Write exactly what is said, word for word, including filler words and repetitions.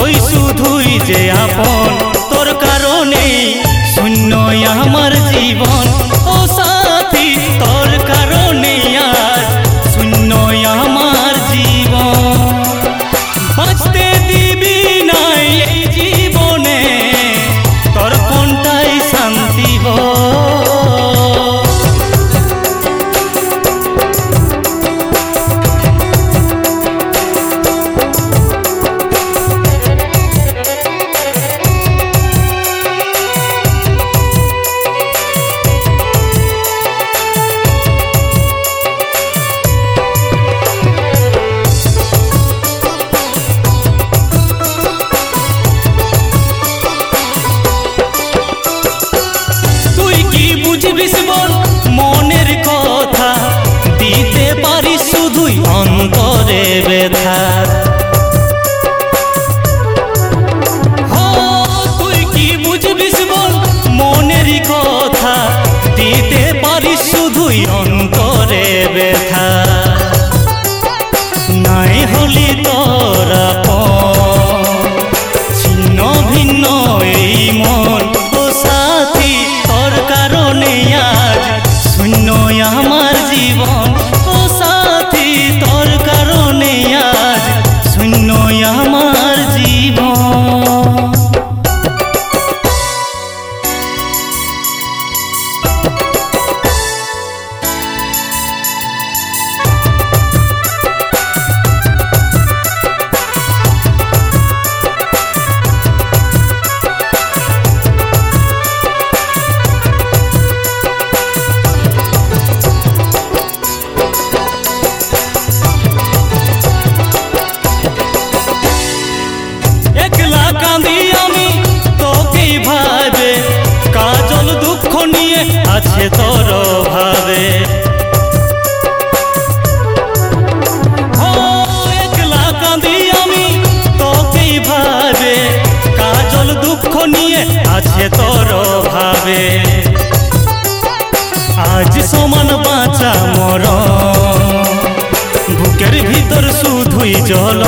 তুই শুধুই যে আপন, তোর কারণে শূন্য আমার জীবন। ও সাথী তোর কারণে আজ শূন্য আমার জীবন। বাঁচতে দিবি না এই জীবনে, তোর কোনটাই শান্তি হো। মনের কথা দিতে পারি শুধুই অন্তরে ব্যথা। তুই কি বুঝবিস বল মনের কথা দিতে পারি শুধুই অন্তরে ব্যথা। নাই হলি তোরা ছিন্ন ভিন্ন এই মন। ও সাথী তোর কারণে আজ শূন্য আমার জীবন। ও সাথী তোর কারণে আজ শূন্য আমার জীবন। কাঁদি আমি তোকেই ভাবে, কাজল দুঃখ নিয়ে আছে তোর ভাবে। একলা কাঁদি আমি তোকেই ভাবে, কাজল দুঃখ নিয়ে আছে তোর ভাবে। আজ সমান বাঁচা মরণ, বুকের ভিতর শুধুই জল।